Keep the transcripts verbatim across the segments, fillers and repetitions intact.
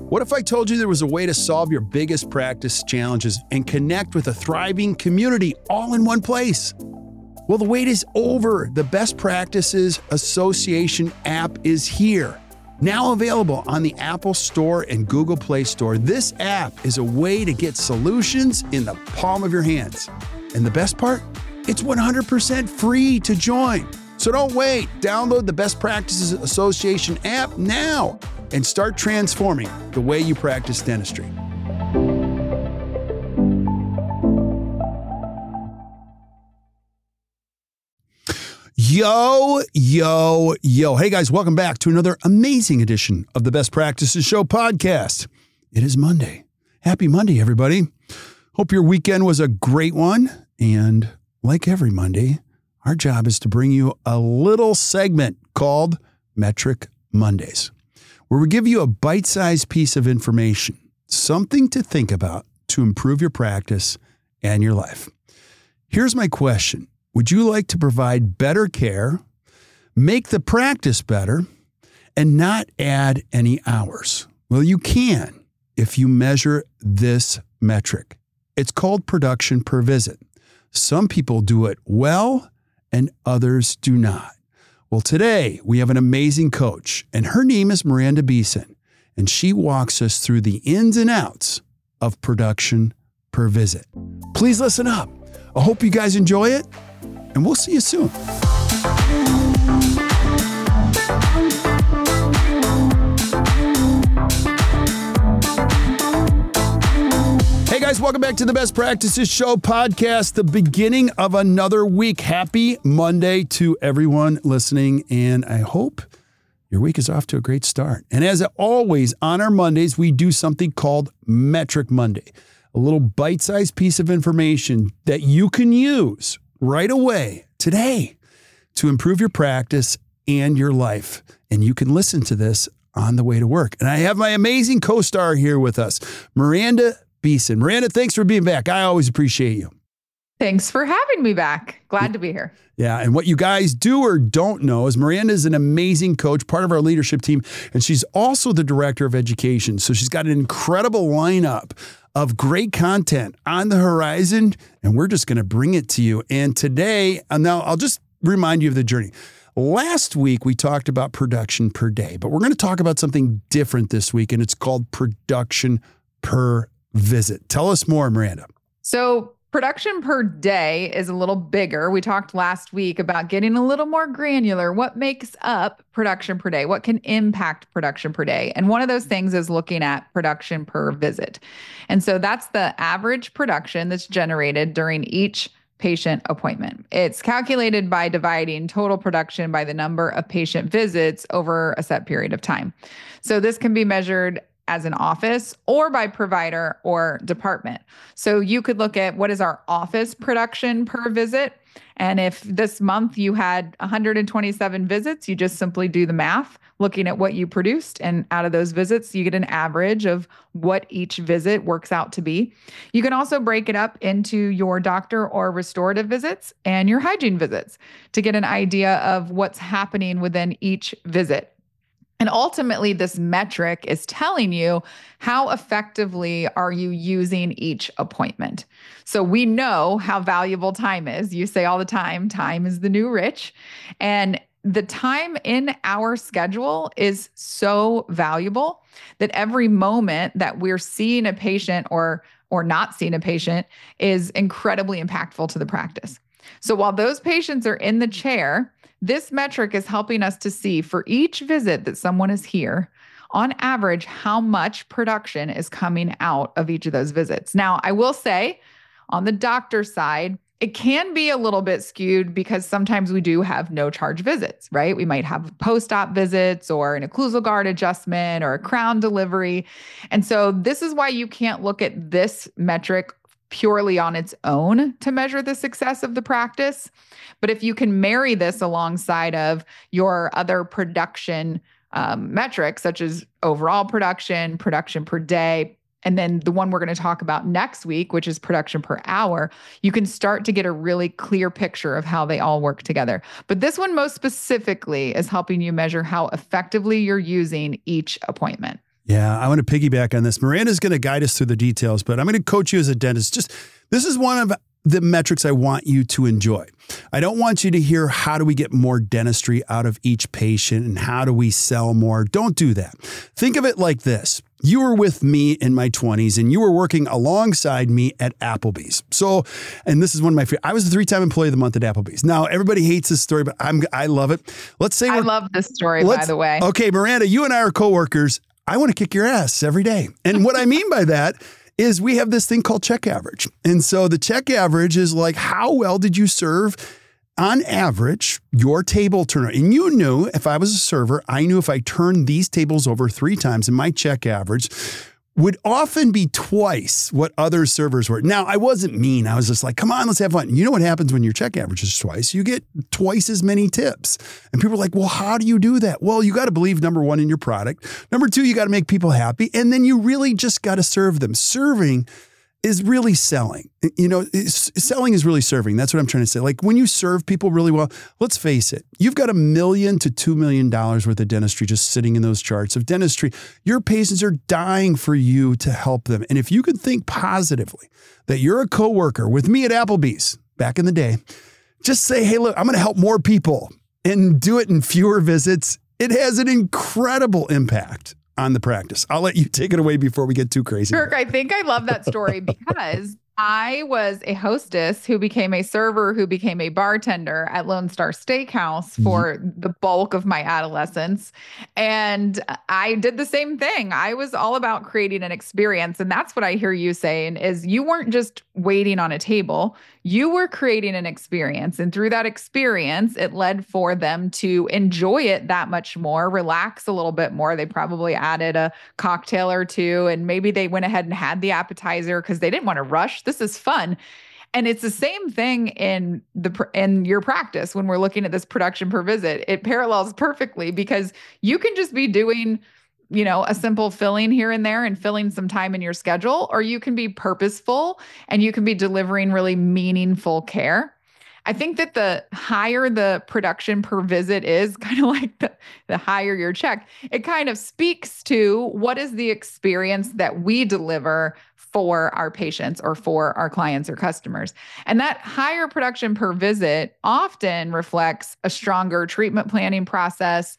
What if I told you there was a way to solve your biggest practice challenges and connect with a thriving community all in one place? Well, the wait is over. The Best Practices Association app is here. Now available on the Apple Store and Google Play Store, this app is a way to get solutions in the palm of your hands. And the best part? It's one hundred percent free to join. So don't wait. Download the Best Practices Association app now and start transforming the way you practice dentistry. Yo, yo, yo. Hey guys, welcome back to another amazing edition of the Best Practices Show podcast. It is Monday. Happy Monday, everybody. Hope your weekend was a great one. And like every Monday, our job is to bring you a little segment called Metric Mondays, where we give you a bite-sized piece of information, something to think about to improve your practice and your life. Here's my question. Would you like to provide better care, make the practice better, and not add any hours? Well, you can if you measure this metric. It's called production per visit. Some people do it well and others do not. Well, today we have an amazing coach, and her name is Miranda Beeson, and she walks us through the ins and outs of production per visit. Please listen up. I hope you guys enjoy it, and we'll see you soon. Hey guys, welcome back to the Best Practices Show podcast, the beginning of another week. Happy Monday to everyone listening, and I hope your week is off to a great start. And as always, on our Mondays, we do something called Metric Monday, a little bite-sized piece of information that you can use right away today to improve your practice and your life. And you can listen to this on the way to work. And I have my amazing co-star here with us, Miranda Beeson. Miranda, thanks for being back. I always appreciate you. Thanks for having me back. Glad to be here. Yeah. And what you guys do or don't know is Miranda is an amazing coach, part of our leadership team, and she's also the director of education. So she's got an incredible lineup of great content on the horizon, and we're just going to bring it to you. And today, now I'll just remind you of the journey. Last week, we talked about production per day, but we're going to talk about something different this week, and it's called production per visit. Tell us more, Miranda. So production per day is a little bigger. We talked last week about getting a little more granular. What makes up production per day? What can impact production per day? And one of those things is looking at production per visit. And so that's the average production that's generated during each patient appointment. It's calculated by dividing total production by the number of patient visits over a set period of time. So this can be measured as an office or by provider or department. So you could look at what is our office production per visit. And if this month you had one hundred twenty-seven visits, you just simply do the math, looking at what you produced. And out of those visits, you get an average of what each visit works out to be. You can also break it up into your doctor or restorative visits and your hygiene visits to get an idea of what's happening within each visit. And ultimately, this metric is telling you how effectively are you using each appointment. So we know how valuable time is. You say all the time, time is the new rich. And the time in our schedule is so valuable that every moment that we're seeing a patient or, or not seeing a patient is incredibly impactful to the practice. So while those patients are in the chair, this metric is helping us to see for each visit that someone is here, on average, how much production is coming out of each of those visits. Now, I will say on the doctor side, it can be a little bit skewed because sometimes we do have no charge visits, right? We might have post-op visits or an occlusal guard adjustment or a crown delivery. And so this is why you can't look at this metric purely on its own to measure the success of the practice. But if you can marry this alongside of your other production um, metrics, such as overall production, production per day, and then the one we're going to talk about next week, which is production per hour, you can start to get a really clear picture of how they all work together. But this one most specifically is helping you measure how effectively you're using each appointment. Yeah, I want to piggyback on this. Miranda's going to guide us through the details, but I'm going to coach you as a dentist. Just this is one of the metrics I want you to enjoy. I don't want you to hear how do we get more dentistry out of each patient and how do we sell more. Don't do that. Think of it like this. You were with me in my twenties and you were working alongside me at Applebee's. So, and this is one of my favorite, I was the three-time employee of the month at Applebee's. Now, everybody hates this story, but I'm, I love it. Let's say I love this story, by the way. Okay, Miranda, you and I are coworkers. I want to kick your ass every day. And what I mean by that is we have this thing called check average. And so the check average is like, how well did you serve on average your table turner? And you knew if I was a server, I knew if I turned these tables over three times and my check average would often be twice what other servers were. Now, I wasn't mean. I was just like, come on, let's have fun. You know what happens when your check average is twice? You get twice as many tips. And people are like, well, how do you do that? Well, you got to believe, number one, in your product. Number two, you got to make people happy. And then you really just got to serve them. Serving is really selling. You know, selling is really serving. That's what I'm trying to say. Like when you serve people really well, let's face it, you've got a million to two million dollars worth of dentistry just sitting in those charts of dentistry. Your patients are dying for you to help them. And if you could think positively that you're a coworker with me at Applebee's back in the day, just say, hey, look, I'm going to help more people and do it in fewer visits. It has an incredible impact on the practice. I'll let you take it away before we get too crazy. Kirk, I think I love that story because I was a hostess who became a server, who became a bartender at Lone Star Steakhouse for mm-hmm. the bulk of my adolescence. And I did the same thing. I was all about creating an experience. And that's what I hear you saying is you weren't just waiting on a table. You were creating an experience. And through that experience, it led for them to enjoy it that much more, relax a little bit more. They probably added a cocktail or two, and maybe they went ahead and had the appetizer because they didn't want to rush. This is fun. And it's the same thing in the in your practice when we're looking at this production per visit. It parallels perfectly because you can just be doing, you know, a simple filling here and there and filling some time in your schedule, or you can be purposeful and you can be delivering really meaningful care. I think that the higher the production per visit is, kind of like the, the higher your check, it kind of speaks to what is the experience that we deliver for our patients or for our clients or customers. And that higher production per visit often reflects a stronger treatment planning process,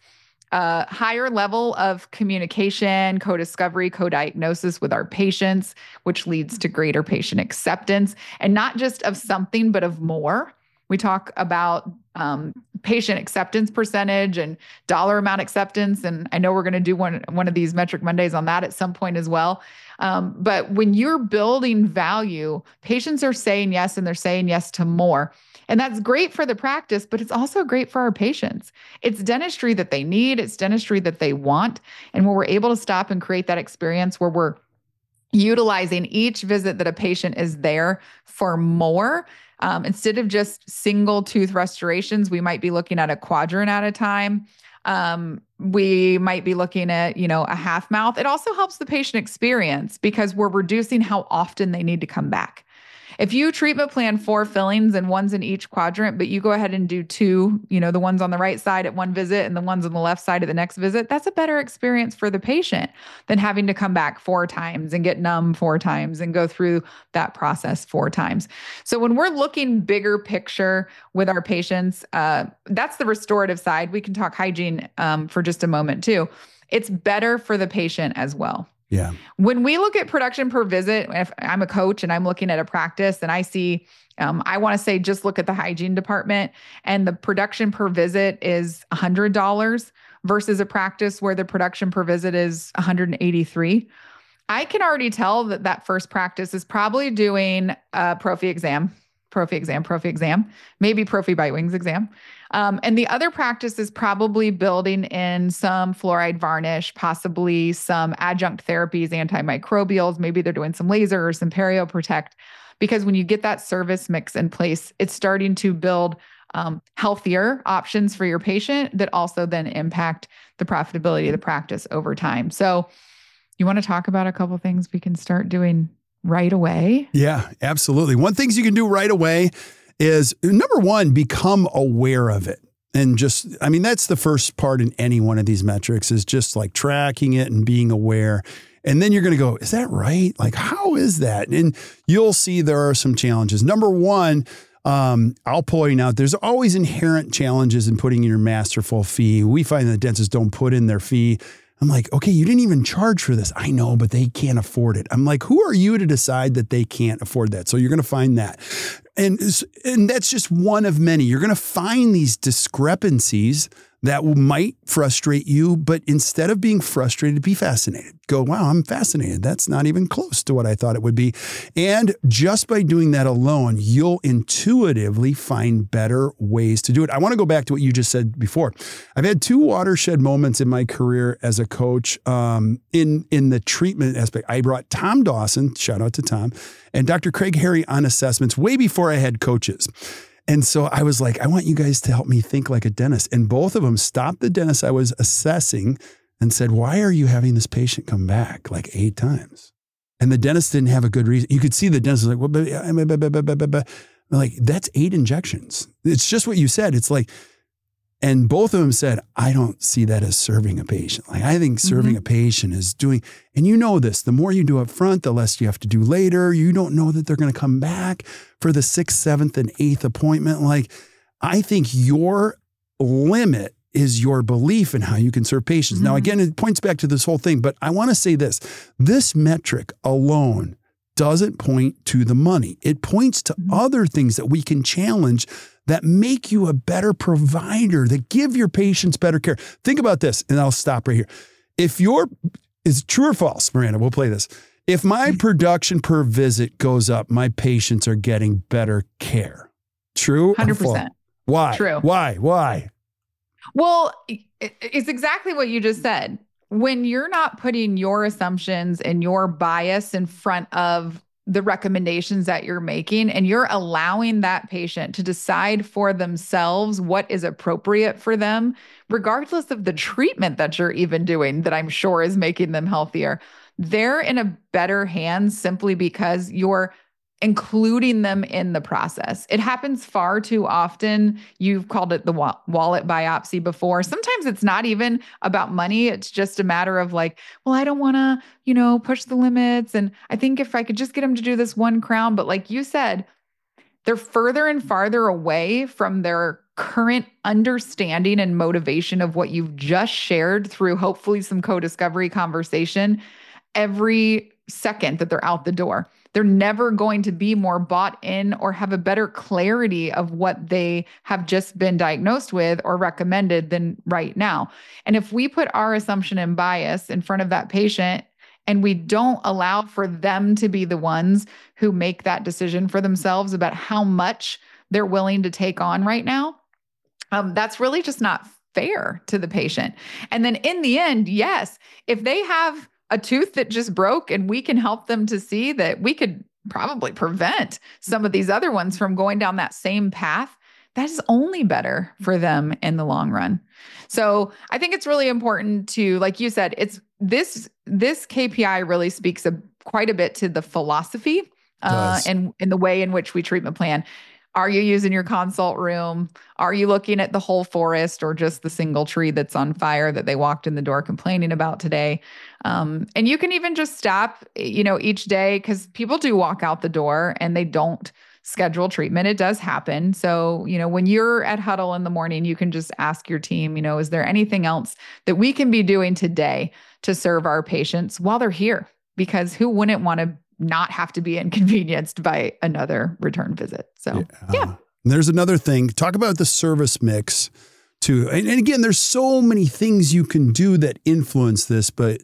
a higher level of communication, co-discovery, co-diagnosis with our patients, which leads to greater patient acceptance, and not just of something, but of more. We talk about um, patient acceptance percentage and dollar amount acceptance. And I know we're going to do one, one of these Metric Mondays on that at some point as well. Um, but when you're building value, patients are saying yes, and they're saying yes to more. And that's great for the practice, but it's also great for our patients. It's dentistry that they need. It's dentistry that they want. And when we're able to stop and create that experience where we're utilizing each visit that a patient is there for more, Um, instead of just single tooth restorations, we might be looking at a quadrant at a time. Um, we might be looking at, you know, a half mouth. It also helps the patient experience because we're reducing how often they need to come back. If you treatment plan four fillings and one's in each quadrant, but you go ahead and do two, you know, the ones on the right side at one visit and the ones on the left side at the next visit, that's a better experience for the patient than having to come back four times and get numb four times and go through that process four times. So when we're looking bigger picture with our patients, uh, that's the restorative side. We can talk hygiene um, for just a moment too. It's better for the patient as well. Yeah. When we look at production per visit, if I'm a coach and I'm looking at a practice and I see, um, I want to say, just look at the hygiene department and the production per visit is one hundred dollars versus a practice where the production per visit is one hundred eighty-three dollars. I can already tell that that first practice is probably doing a prophy exam, prophy exam, prophy exam, maybe prophy bite wings exam. Um, and the other practice is probably building in some fluoride varnish, possibly some adjunct therapies, antimicrobials. Maybe they're doing some laser or some perio protect, because when you get that service mix in place, it's starting to build um, healthier options for your patient that also then impact the profitability of the practice over time. So you want to talk about a couple of things we can start doing right away? Yeah, absolutely. One thing you can do right away is, number one, become aware of it. And just, I mean, that's the first part in any one of these metrics is just like tracking it and being aware. And then you're going to go, is that right? Like, how is that? And you'll see there are some challenges. Number one, um, I'll point out there's always inherent challenges in putting in your masterful fee. We find that dentists don't put in their fee. I'm like, okay, you didn't even charge for this. I know, but they can't afford it. I'm like, who are you to decide that they can't afford that? So you're going to find that. And, and that's just one of many. You're going to find these discrepancies that might frustrate you, but instead of being frustrated, be fascinated. Go, wow, I'm fascinated. That's not even close to what I thought it would be. And just by doing that alone, you'll intuitively find better ways to do it. I want to go back to what you just said before. I've had two watershed moments in my career as a coach um, in, in the treatment aspect. I brought Tom Dawson, shout out to Tom, and Doctor Craig Harry on assessments way before I had coaches. And so I was like, I want you guys to help me think like a dentist. And both of them stopped the dentist I was assessing and said, why are you having this patient come back like eight times? And the dentist didn't have a good reason. You could see the dentist was like, well, like, that's eight injections. It's just what you said. It's like, and both of them said, I don't see that as serving a patient. Like, I think serving mm-hmm. a patient is doing, and you know this, the more you do up front, the less you have to do later. You don't know that they're going to come back for the sixth, seventh, and eighth appointment. Like, I think your limit is your belief in how you can serve patients. Mm-hmm. Now, again, it points back to this whole thing, but I want to say this, this metric alone doesn't point to the money. It points to mm-hmm. other things that we can challenge that make you a better provider, that give your patients better care. Think about this, and I'll stop right here. If your, is it true or false, Miranda, we'll play this. If my production per visit goes up, my patients are getting better care. True? one hundred percent. Why? True. Why? Why? Well, it's exactly what you just said. When you're not putting your assumptions and your bias in front of the recommendations that you're making, and you're allowing that patient to decide for themselves what is appropriate for them, regardless of the treatment that you're even doing, that I'm sure is making them healthier, they're in a better hands simply because you're including them in the process. It happens far too often. You've called it the wa- wallet biopsy before. Sometimes it's not even about money. It's just a matter of like, well, I don't want to, you know, push the limits. And I think if I could just get them to do this one crown, but like you said, they're further and farther away from their current understanding and motivation of what you've just shared through hopefully some co-discovery conversation every second that they're out the door. They're never going to be more bought in or have a better clarity of what they have just been diagnosed with or recommended than right now. And if we put our assumption and bias in front of that patient and we don't allow for them to be the ones who make that decision for themselves about how much they're willing to take on right now, um, that's really just not fair to the patient. And then in the end, yes, if they have a tooth that just broke and we can help them to see that we could probably prevent some of these other ones from going down that same path, that is only better for them in the long run. So I think it's really important to, like you said, it's this, this K P I really speaks a, quite a bit to the philosophy uh, and in the way in which we treatment plan. Are you using your consult room? Are you looking at the whole forest or just the single tree that's on fire that they walked in the door complaining about today? Um, and you can even just stop, you know, each day, because people do walk out the door and they don't schedule treatment. It does happen. So, you know, when you're at huddle in the morning, you can just ask your team, you know, is there anything else that we can be doing today to serve our patients while they're here? Because who wouldn't want to not have to be inconvenienced by another return visit. So, yeah. yeah. There's another thing. Talk about the service mix too. And, and again, there's so many things you can do that influence this, but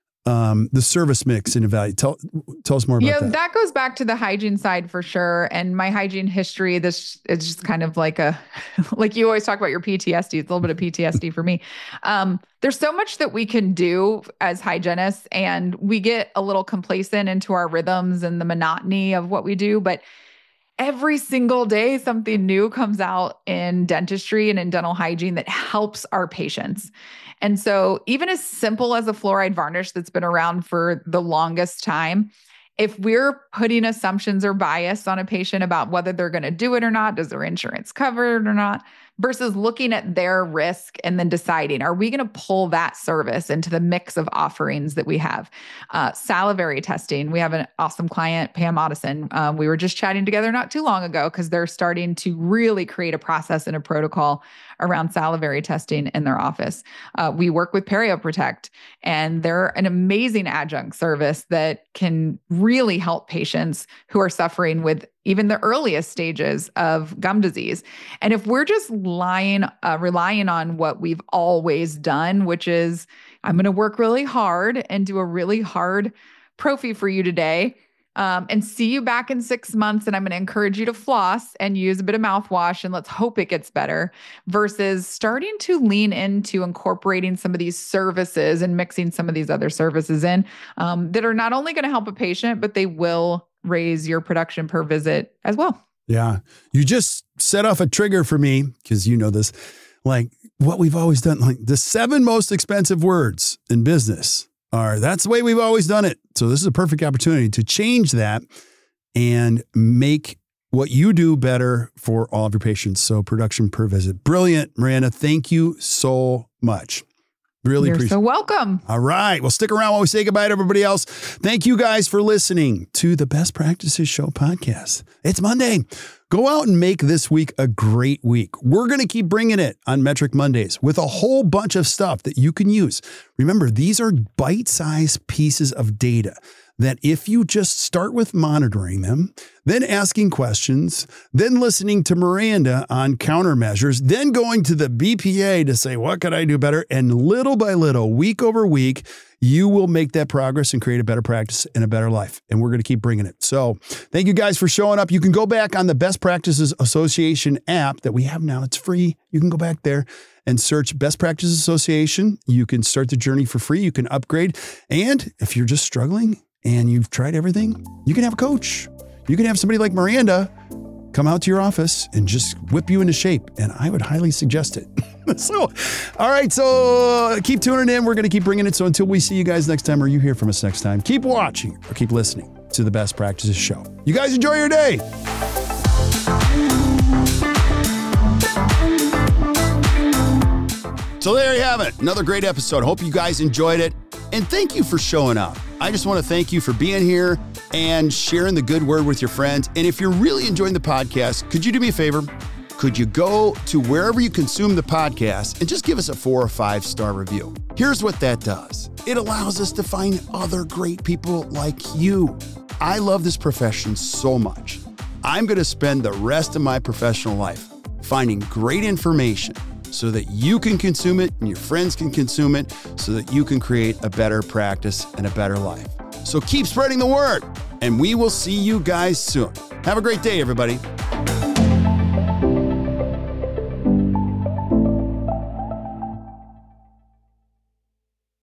um, the service mix and evaluate. Tell, tell us more about yeah, that. That goes back to the hygiene side for sure. And my hygiene history, this is just kind of like a, like you always talk about your P T S D. It's a little bit of P T S D for me. Um, there's so much that we can do as hygienists, and we get a little complacent into our rhythms and the monotony of what we do. But every single day, something new comes out in dentistry and in dental hygiene that helps our patients. And so even as simple as a fluoride varnish that's been around for the longest time, if we're putting assumptions or bias on a patient about whether they're going to do it or not, does their insurance cover it or not, versus looking at their risk and then deciding, are we going to pull that service into the mix of offerings that we have? Uh, salivary testing. We have an awesome client, Pam Otteson. Um, we were just chatting together not too long ago because they're starting to really create a process and a protocol around salivary testing in their office. Uh, we work with PerioProtect, and they're an amazing adjunct service that can really help patients who are suffering with even the earliest stages of gum disease. And if we're just lying, uh, relying on what we've always done, which is, I'm going to work really hard and do a really hard prophy for you today, um, and see you back in six months, and I'm going to encourage you to floss and use a bit of mouthwash, and let's hope it gets better, versus starting to lean into incorporating some of these services and mixing some of these other services in um, that are not only going to help a patient, but they will raise your production per visit as well. Yeah. You just set off a trigger for me, because you know this, like what we've always done, like the seven most expensive words in business are, that's the way we've always done it. So this is a perfect opportunity to change that and make what you do better for all of your patients. So production per visit. Brilliant, Miranda. Thank you so much. Really You're appreciate it. so welcome. All right. Well, stick around while we say goodbye to everybody else. Thank you guys for listening to the Best Practices Show podcast. It's Monday. Go out and make this week a great week. We're going to keep bringing it on Metric Mondays with a whole bunch of stuff that you can use. Remember, these are bite-sized pieces of data that if you just start with monitoring them, then asking questions, then listening to Miranda on countermeasures, then going to the B P A to say, what could I do better? And little by little, week over week, you will make that progress and create a better practice and a better life. And we're going to keep bringing it. So thank you guys for showing up. You can go back on the Best Practices Association app that we have now. It's free. You can go back there and search Best Practices Association. You can start the journey for free. You can upgrade. And if you're just struggling and you've tried everything, you can have a coach. You can have somebody like Miranda come out to your office and just whip you into shape. And I would highly suggest it. So, all right. So keep tuning in. We're going to keep bringing it. So until we see you guys next time, or you hear from us next time, keep watching or keep listening to the Best Practices Show. You guys enjoy your day. So there you have it. Another great episode. Hope you guys enjoyed it. And thank you for showing up. I just want to thank you for being here and sharing the good word with your friends. And if you're really enjoying the podcast, could you do me a favor? Could you go to wherever you consume the podcast and just give us a four or five star review? Here's what that does. It allows us to find other great people like you. I love this profession so much. I'm going to spend the rest of my professional life finding great information so that you can consume it and your friends can consume it so that you can create a better practice and a better life. So keep spreading the word, and we will see you guys soon. Have a great day, everybody.